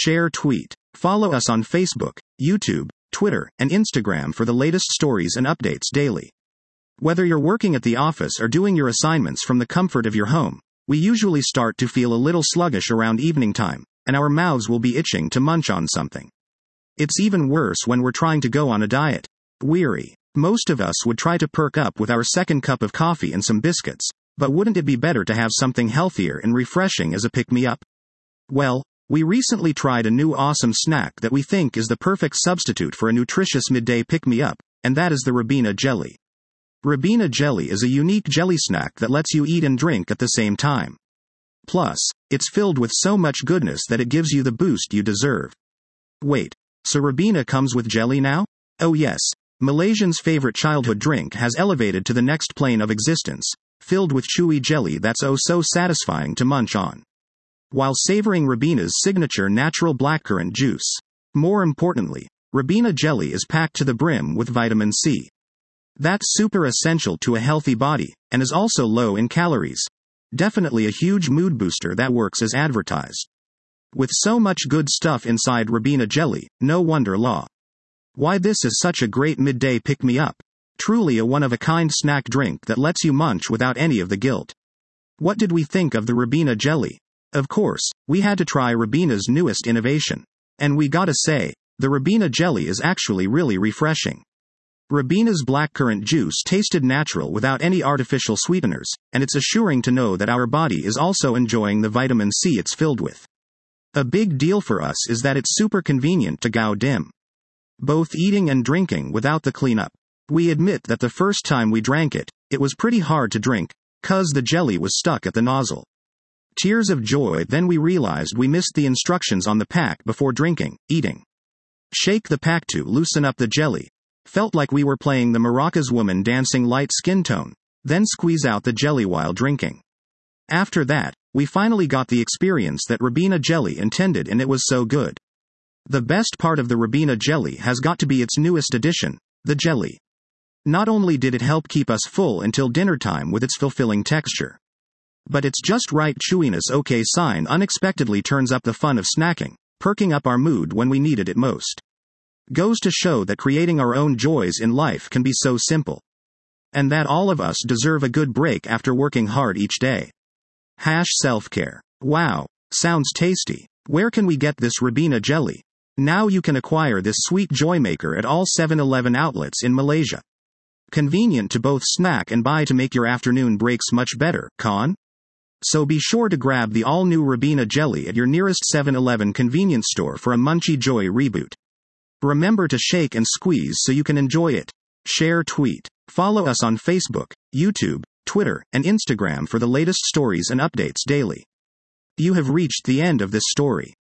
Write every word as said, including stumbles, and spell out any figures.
share, tweet. Follow us on Facebook, YouTube, Twitter, and Instagram for the latest stories and updates daily. Whether you're working at the office or doing your assignments from the comfort of your home, we usually start to feel a little sluggish around evening time, and our mouths will be itching to munch on something. It's even worse when we're trying to go on a diet. Weary. Most of us would try to perk up with our second cup of coffee and some biscuits, but wouldn't it be better to have something healthier and refreshing as a pick-me-up? Well, we recently tried a new awesome snack that we think is the perfect substitute for a nutritious midday pick-me-up, and that is the Ribena jelly. Ribena jelly is a unique jelly snack that lets you eat and drink at the same time. Plus, it's filled with so much goodness that it gives you the boost you deserve. Wait, so Ribena comes with jelly now? Oh yes, Malaysians' favorite childhood drink has elevated to the next plane of existence, filled with chewy jelly that's oh so satisfying to munch on, while savoring Ribena's signature natural blackcurrant juice. More importantly, Ribena jelly is packed to the brim with vitamin C. That's super essential to a healthy body, and is also low in calories. Definitely a huge mood booster that works as advertised. With so much good stuff inside Ribena jelly, no wonder law. Why this is such a great midday pick-me-up. Truly a one-of-a-kind snack drink that lets you munch without any of the guilt. What did we think of the Ribena jelly? Of course, we had to try Ribena's newest innovation. And we gotta say, the Ribena jelly is actually really refreshing. Ribena's blackcurrant juice tasted natural without any artificial sweeteners, and it's assuring to know that our body is also enjoying the vitamin C it's filled with. A big deal for us is that it's super convenient to go dim. Both eating and drinking without the cleanup. We admit that the first time we drank it, it was pretty hard to drink, cause the jelly was stuck at the nozzle. Tears of joy, then we realized we missed the instructions on the pack before drinking, eating. Shake the pack to loosen up the jelly. Felt like we were playing the maracas woman dancing light skin tone, then squeeze out the jelly while drinking. After that, we finally got the experience that Ribena jelly intended, and it was so good. The best part of the Ribena jelly has got to be its newest addition, the jelly. Not only did it help keep us full until dinner time with its fulfilling texture, but its just right chewiness okay sign unexpectedly turns up the fun of snacking, perking up our mood when we needed it most. Goes to show that creating our own joys in life can be so simple. And that all of us deserve a good break after working hard each day. Hash self-care. Wow, sounds tasty. Where can we get this Ribena jelly? Now you can acquire this sweet joy maker at all seven eleven outlets in Malaysia. Convenient to both snack and buy to make your afternoon breaks much better, con? So be sure to grab the all-new Ribena jelly at your nearest seven eleven convenience store for a munchy joy reboot. Remember to shake and squeeze so you can enjoy it. Share, tweet. Follow us on Facebook, YouTube, Twitter, and Instagram for the latest stories and updates daily. You have reached the end of this story.